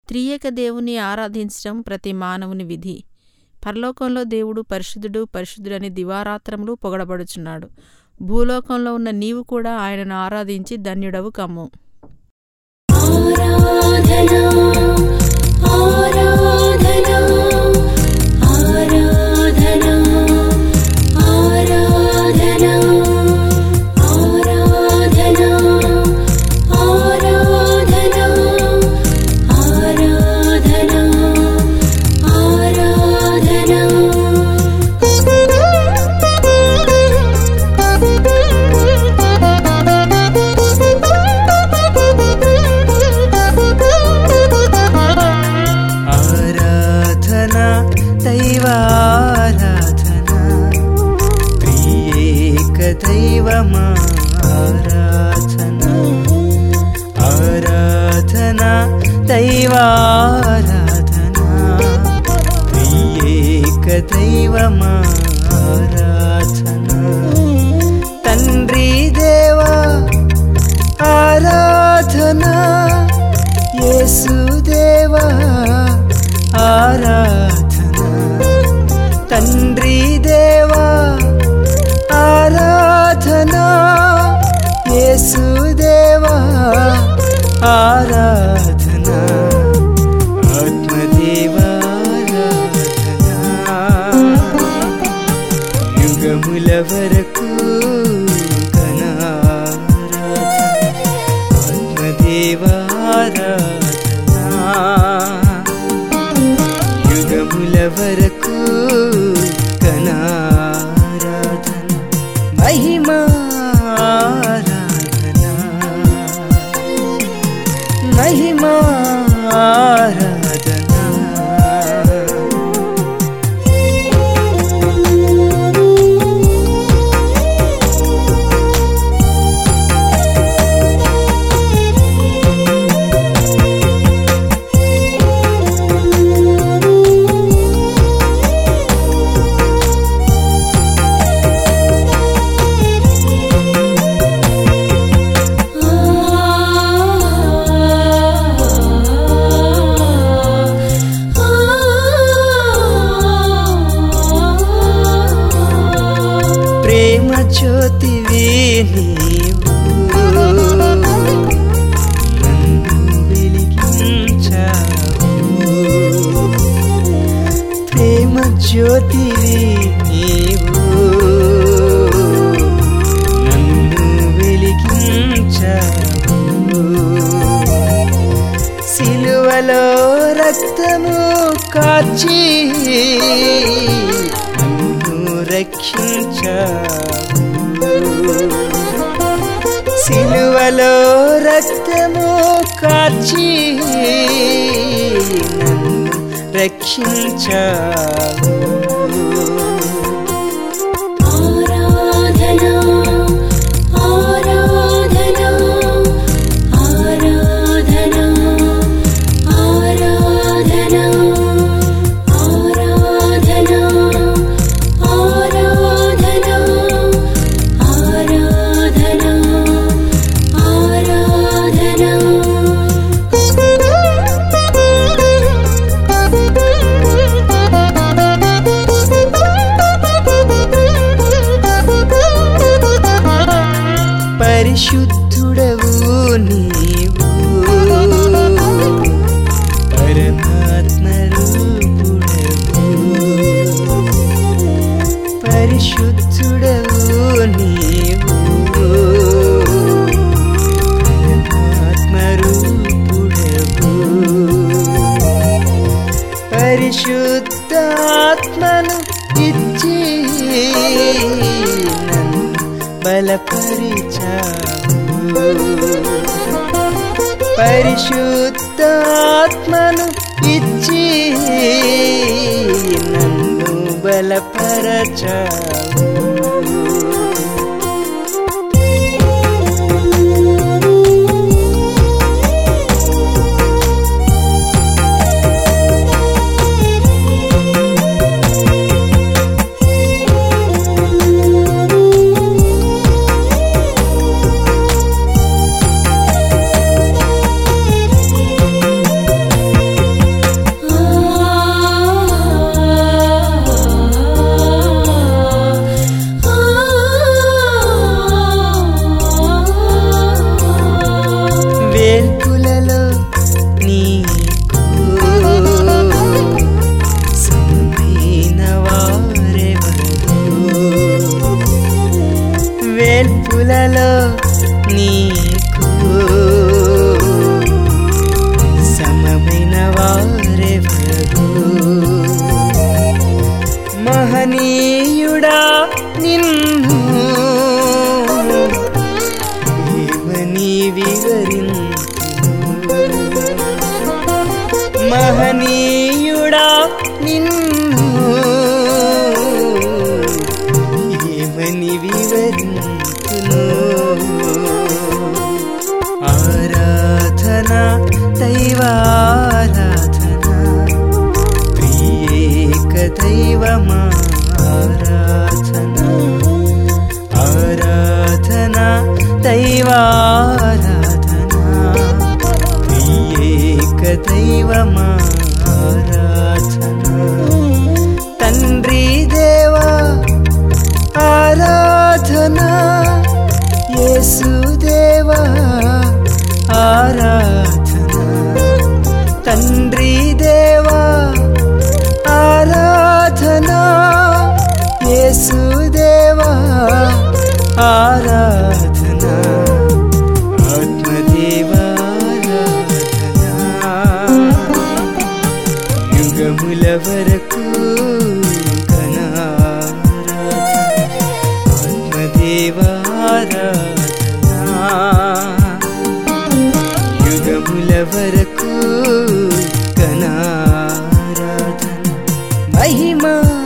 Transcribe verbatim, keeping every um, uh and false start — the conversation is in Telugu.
త్రియేక దేవుని ఆరాధించడం ప్రతి మానవుని విధి. పరలోకంలో దేవుడు పరిశుద్ధుడు పరిశుద్ధుడని దివారాత్రములు పొగడబడుచున్నాడు. భూలోకంలో ఉన్న నీవు కూడా ఆయనను ఆరాధించి ధన్యుడవు కమ్ము. ఆరాధనా ఆరాధనా ఆరాధనా ఆరాధనా ఆరాధనా ఆరాధనా ఆరాధనా ఆరాధనా. ఆరాధనా దైవారాధనా త్రియేక దైవమా ఆరాధనా ఆరాధనా దైవారాధనా త్రియేక దైవమా ఆరాధనా. తండ్రి దేవా ఆరాధనా, యేసుదేవా ఆరాధనా, తండ్రి దేవా ఆరాధనా, యేసుదేవా ఆరాధనా, ఆత్మదేవా ఆరాధనా. యుగముల వరకు ఘనారాధన, ఆత్మదేవా ఆరాధనా, యుగముల వరకు ఘనారాధన, మహిమారాధన మహిమారాధన. ప్రేమ జ్యోతివి నీవు, నన్ను వెలిగించావు. ప్రేమ జ్యోతివి నీవు, నన్ను వెలిగించావు. సిలువలో రక్తము కార్చి రక్షించావు. సిలువలో రక్తము కార్చి నన్ను రక్షించావు. ఆరాధనా ఆరాధనా ఆరాధనా ఆరాధనా ఆరాధనా ఆరాధనా ఆరాధనా ఆరాధనా. పరిశుద్ధుడవు నీవు, పరమాత్మ రూపుడవు. పరిశుద్ధుడవు నీవు, పరమాత్మ రూపుడవు. పరిశుద్ధాత్మను ఇచ్చి నన్ను బలపరిచావు. పరిశుద్ధాత్మను ఇచ్చి నన్ను బలపరచావు. మహనీయుడా నిన్ను ఏమని వివరించును. ఆరాధన దైవారాధన ప్రియేక దైవమా ఆరాధన. ఆరాధన దైవారాధన ప్రియేక దైవమా ఆరాధన. తండ్రి దేవా ఆరాధన, యేసుదేవా ఆరాధన. తండ్రి దేవా ఆరాధన, యేసుదేవా ఆరాధన. ఆత్మదేవా ఆరాధన, యుగముల వరకు ఆరాధన. యుగముల వరకు గణారాధన. మహిమా